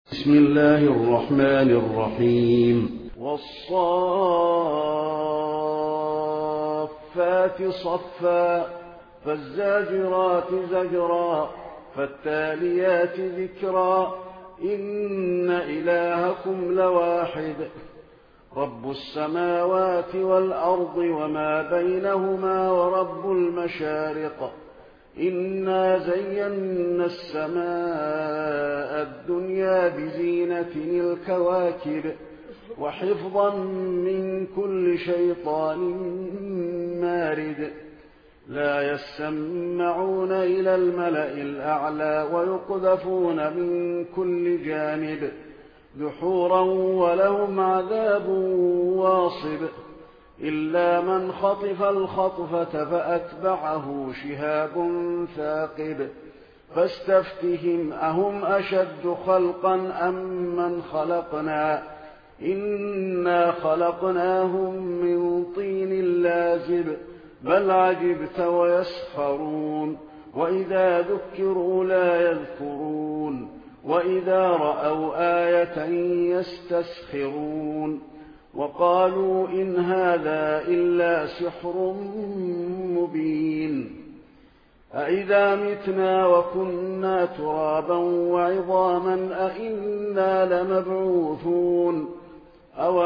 بسم الله الرحمن الرحيم. والصافات صفا فالزاجرات زجرا فالتاليات ذكرا إن إلهكم لواحد رب السماوات والأرض وما بينهما ورب المشارق إنا زينا السماء الدنيا بزينة الكواكب وحفظا من كل شيطان مارد لا يسمعون إلى الملأ الأعلى ويقذفون من كل جانب دحورا ولهم عذاب واصب إلا من خطف الخطفة فأتبعه شهاب ثاقب فاستفتهم أهم أشد خلقا أم من خلقنا إنا خلقناهم من طين لازب بل عجبت ويسخرون وإذا ذكروا لا يذكرون وإذا رأوا آية يستسخرون وقالوا إن هذا إلا سحر مبين أإذا متنا وكنا ترابا وعظاما أإنا لمبعوثون أو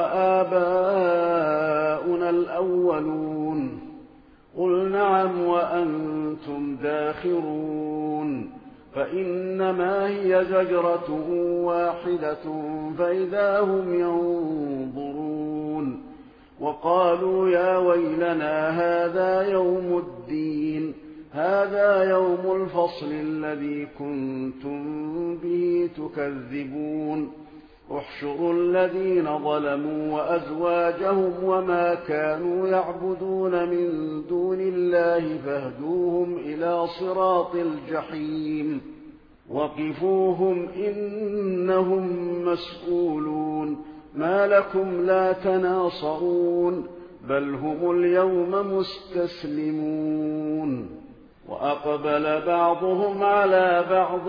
آباؤنا الأولون قل نعم وأنتم داخرون فإنما هي زجرة واحدة فإذا هم ينظرون وقالوا يا ويلنا هذا يوم الدين هذا يوم الفصل الذي كنتم به تكذبون احشروا الذين ظلموا وأزواجهم وما كانوا يعبدون من دون الله فاهدوهم إلى صراط الجحيم وقفوهم إنهم مسؤولون ما لكم لا تناصرون بل هم اليوم مستسلمون وأقبل بعضهم على بعض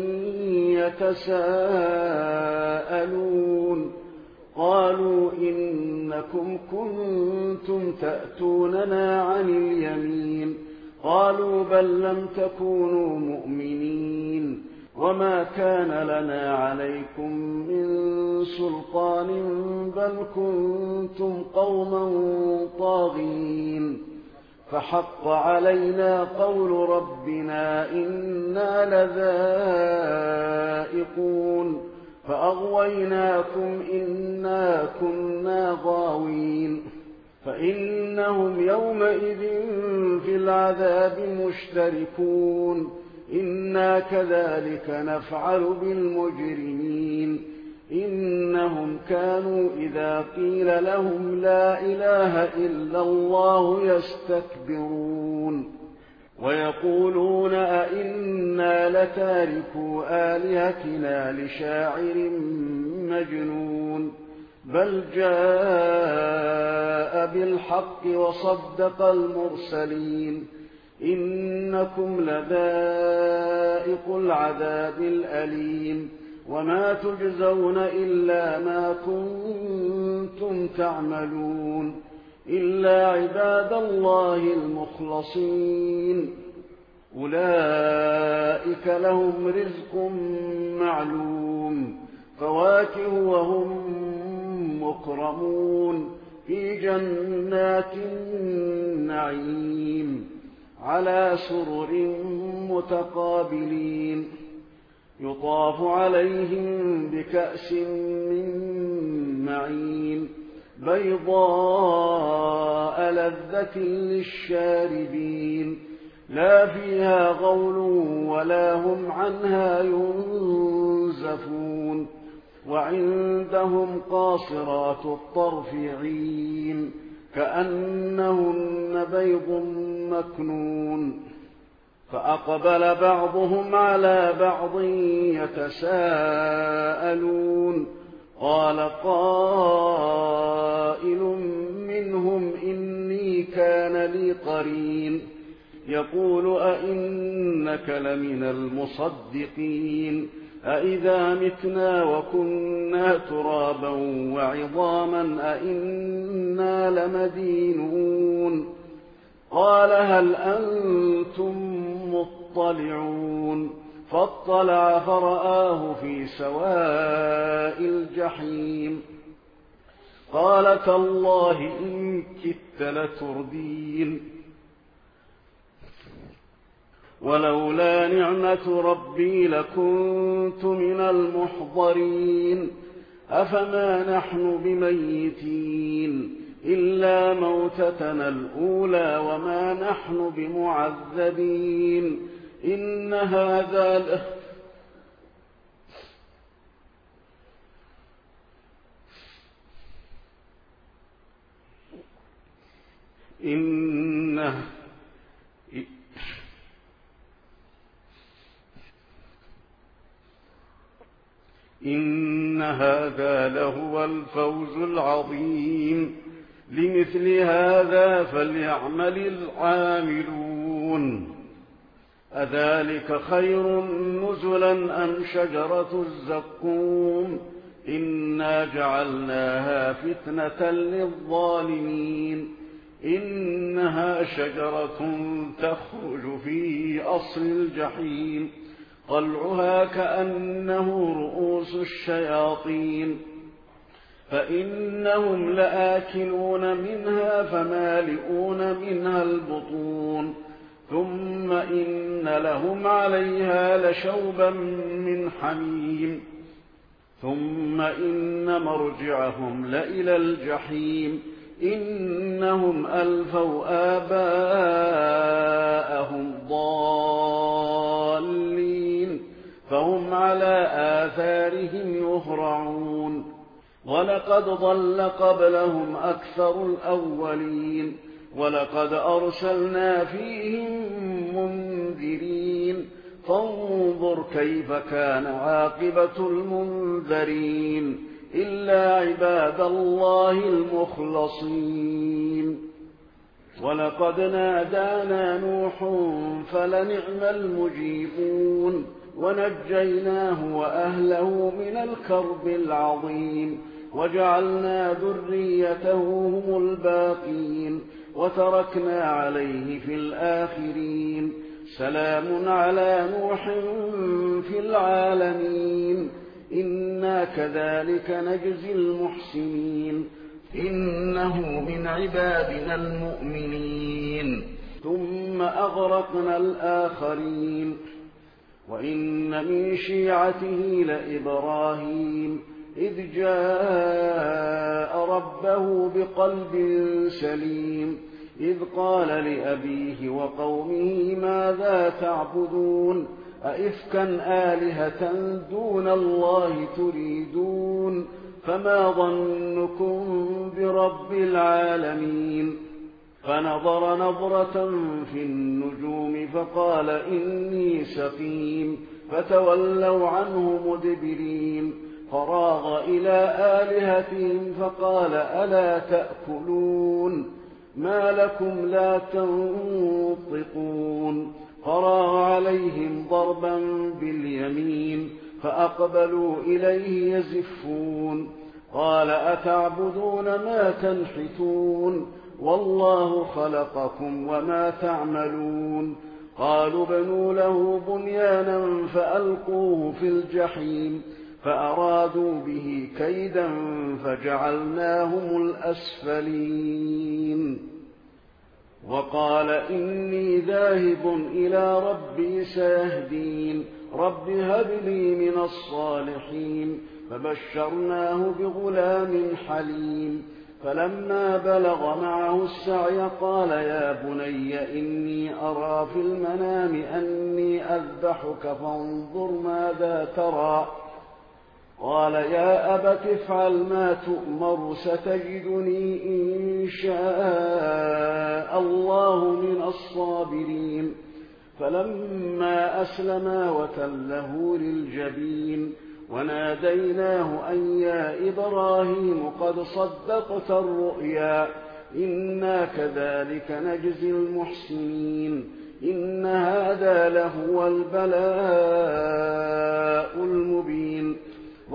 يتساءلون قالوا إنكم كنتم تأتوننا عن اليمين قالوا بل لم تكونوا مؤمنين وما كان لنا عليكم من سلطان بل كنتم قوما طاغين فحق علينا قول ربنا إنا لذائقون فأغويناكم إنا كنا غاوين فإنهم يومئذ في العذاب مشتركون إنا كذلك نفعل بالمجرمين إنهم كانوا إذا قيل لهم لا إله إلا الله يستكبرون ويقولون أئنا لتاركو آلهتنا لشاعر مجنون بل جاء بالحق وصدق المرسلين إنكم لذائق العذاب الأليم وما تجزون إلا ما كنتم تعملون إلا عباد الله المخلصين أولئك لهم رزق معلوم فواكه وهم مكرمون في جنات النعيم على سرر متقابلين يطاف عليهم بكأس من معين بيضاء لذة للشاربين لا فيها غول ولا هم عنها ينزفون وعندهم قاصرات الطرف عين كأنهن بيض مكنون فأقبل بعضهم على بعض يتساءلون قال قائل منهم إني كان لي قرين يقول أئنك لمن المصدقين أإذا متنا وكنا ترابا وعظاما أإنا لمدينون قال هل أنتم مطلعون فاطلع فرآه في سواء الجحيم قال تالله إن كدت لتردين ولولا نعمة ربي لكنت من المحضرين أفما نحن بميتين إلا موتتنا الأولى وما نحن بمعذبين إن هذا إن هذا لهو الفوز العظيم لمثل هذا فليعمل العاملون أذلك خير نزلا أم شجرة الزقوم إنا جعلناها فتنة للظالمين إنها شجرة تخرج في أصل الجحيم طلعها كأنه رؤوس الشياطين فإنهم لآكلون منها فمالئون منها البطون ثم إن لهم عليها لشوبا من حميم ثم إن مرجعهم لإلى الجحيم إنهم ألفوا آباءهم ضالين فهم على آثارهم يهرعون ولقد ضل قبلهم أكثر الأولين ولقد أرسلنا فيهم منذرين فانظر كيف كان عاقبة المنذرين إلا عباد الله المخلصين ولقد نادانا نوح فلنعم المجيبون ونجيناه وأهله من الكرب العظيم وجعلنا ذريته هم الباقين وتركنا عليه في الآخرين سلام على نوح في العالمين إنا كذلك نجزي المحسنين إنه من عبادنا المؤمنين ثم أغرقنا الآخرين وإن من شيعته لإبراهيم إذ جاء ربه بقلب سليم إذ قال لأبيه وقومه ماذا تعبدون أئفكا آلهة دون الله تريدون فما ظنكم برب العالمين فنظر نظرة في النجوم فقال إني سقيم فتولوا عنه مدبرين فراغ إلى آلهتهم فقال ألا تأكلون ما لكم لا تنطقون فراغ عليهم ضربا باليمين فأقبلوا إليه يزفون قال أتعبدون ما تنحتون والله خلقكم وما تعملون قالوا بنوا له بنيانا فألقوه في الجحيم فأرادوا به كيدا فجعلناهم الأسفلين وقال إني ذاهب إلى ربي سيهدين رب هب لي من الصالحين فبشرناه بغلام حليم فلما بلغ معه السعي قال يا بني إني أرى في المنام أني أذبحك فانظر ماذا ترى قال يا أبت افعل ما تؤمر ستجدني إن شاء الله من الصابرين فلما أسلما وتله للجبين وناديناه أن يا إبراهيم قد صدقت الرؤيا إنا كذلك نجزي المحسنين إن هذا لهو البلاء المبين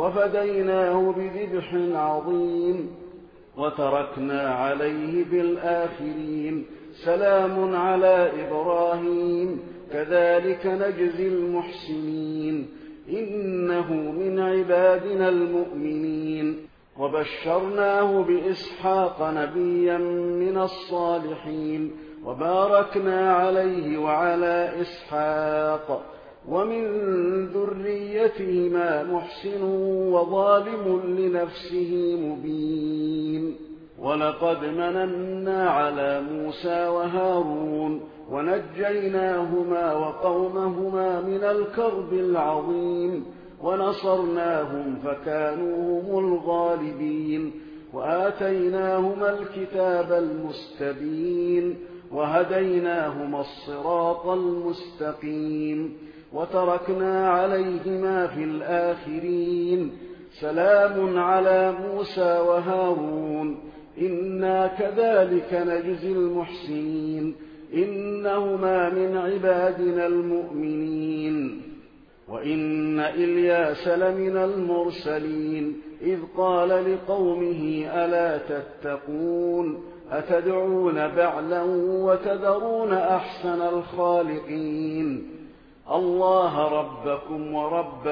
وفديناه بذبح عظيم وتركنا عليه في الآخرين سلام على إبراهيم كذلك نجزي المحسنين إنه من عبادنا المؤمنين وبشرناه بإسحاق نبيا من الصالحين وباركنا عليه وعلى إسحاق ومن ذريتهما محسن وظالم لنفسه مبين ولقد مننا على موسى وهارون ونجيناهما وقومهما من الكرب العظيم ونصرناهم فكانوا هم الغالبين وآتيناهما الكتاب المستبين وهديناهما الصراط المستقيم وتركنا عليهما في الآخرين سلام على موسى وهارون إنا كذلك نجزي المحسنين إنهما من عبادنا المؤمنين وإن إلياس لمن المرسلين إذ قال لقومه ألا تتقون أتدعون بعلا وتذرون أحسن الخالقين الله ربكم ورب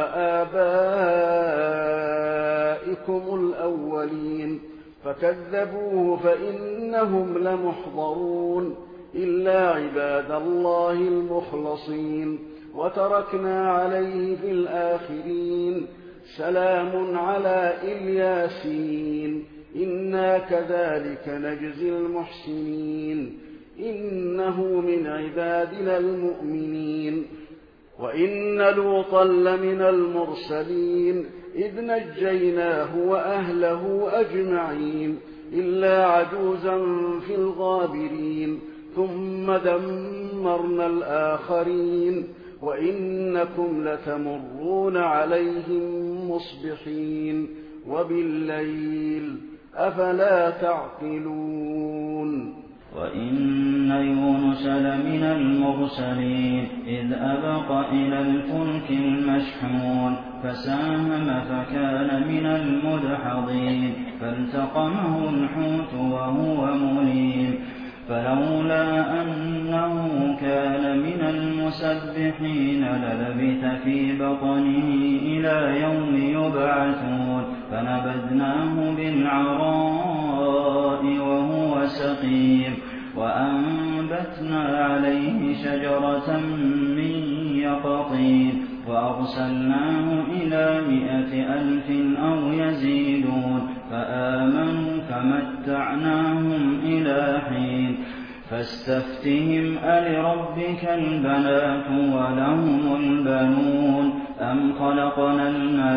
آبائكم الأولين فكذبوه فإنهم لمحضرون إلا عباد الله المخلصين وتركنا عليه في الآخرين سلام على الياسين إنا كذلك نجزي المحسنين إنه من عبادنا المؤمنين وإن لوطا لمن المرسلين إذ نجيناه وأهله أجمعين إلا عجوزا في الغابرين ثم دمرنا الآخرين وإنكم لتمرون عليهم مصبحين وبالليل أفلا تعقلون وإن يونس لمن المرسلين إذ أبق إلى الفلك المشحون فساهم فكان من المدحضين فالتقمه الحوت وهو مليم فلولا أنه كان من المسبحين للبث في بطنه إلى يوم يبعثون فنبذناه بالعراء وهو سقيم وأنبتنا عليه شجرة من يقطين وأرسلناه إلى 100,000 أو يزيدون فآمنوا فمتعناهم إلى حين فاستفتهم ألربك البنات ولهم البنون أم خلقنا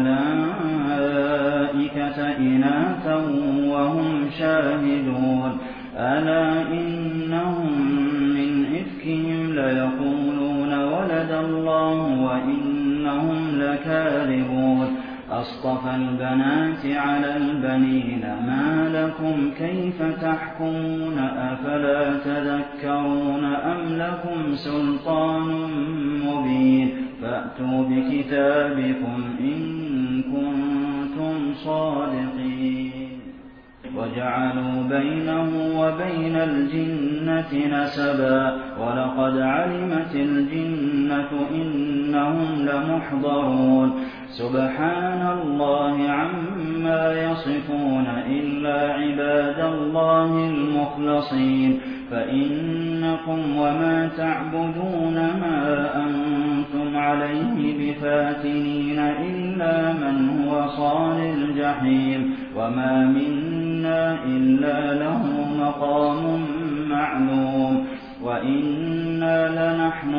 الملائكة إناثا وهم شاهدون ألا إنهم من إفكهم ليقولون ولد الله وإنهم لكاذبون أصطفى البنات على البنين ما لكم كيف تحكمون أفلا تذكرون أم لكم سلطان مبين فأتوا بكتابكم إن كنتم صادقين وجعلوا بينه وبين الجنة نسبا ولقد علمت الجنة إنهم لمحضرون سبحان الله عما يصفون إلا عباد الله المخلصين فإنكم وما تعبدون ما أنتم عليه بفاتنين إلا من هو صال الجحيم وما منا إلا له مقام معلوم وإنا لنحن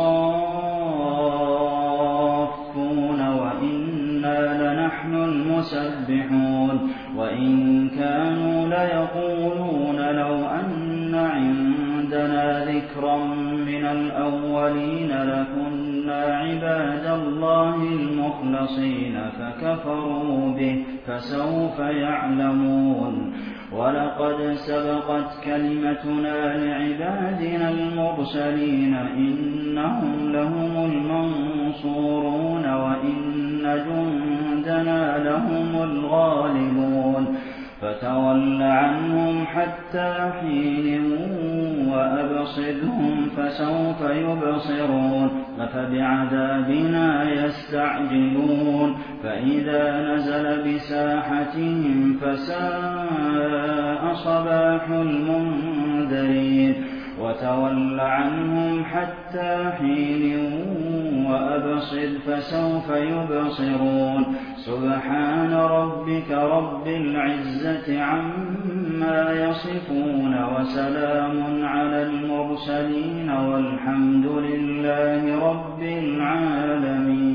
الصافون وإنا لنحن المسبحون وإن كانوا ليقولون لو أن عندنا ذكرا من الأولين لكنا عباد الله المخلصين فكفروا به فسوف يعلمون ولقد سبقت كلمتنا لعبادنا المرسلين إنهم لهم المنصورون وإن جندنا ينالهم الغالبون فتول عنهم حتى حين وأبصرهم فسوف يبصرون أفبعذابنا يستعجلون فإذا نزل بساحتهم فساء صباح المنذرين وتول عنهم حتى حين وأبصر فسوف يبصرون سبحان ربك رب العزة عما يصفون وسلام على المرسلين والحمد لله رب العالمين.